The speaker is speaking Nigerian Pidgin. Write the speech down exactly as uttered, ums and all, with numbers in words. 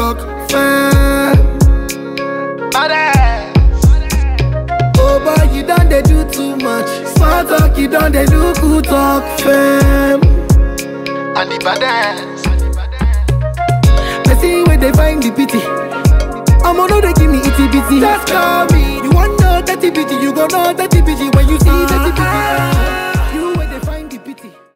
talk, fam. Oh boy, you done they do too much. Small talk, you done they do good talk, fam. And the baddest. I see where they find the pity. I'm on they give me itty bitty. Just call me. You want know that bitty, you gon' know that bitty when you see that bitty.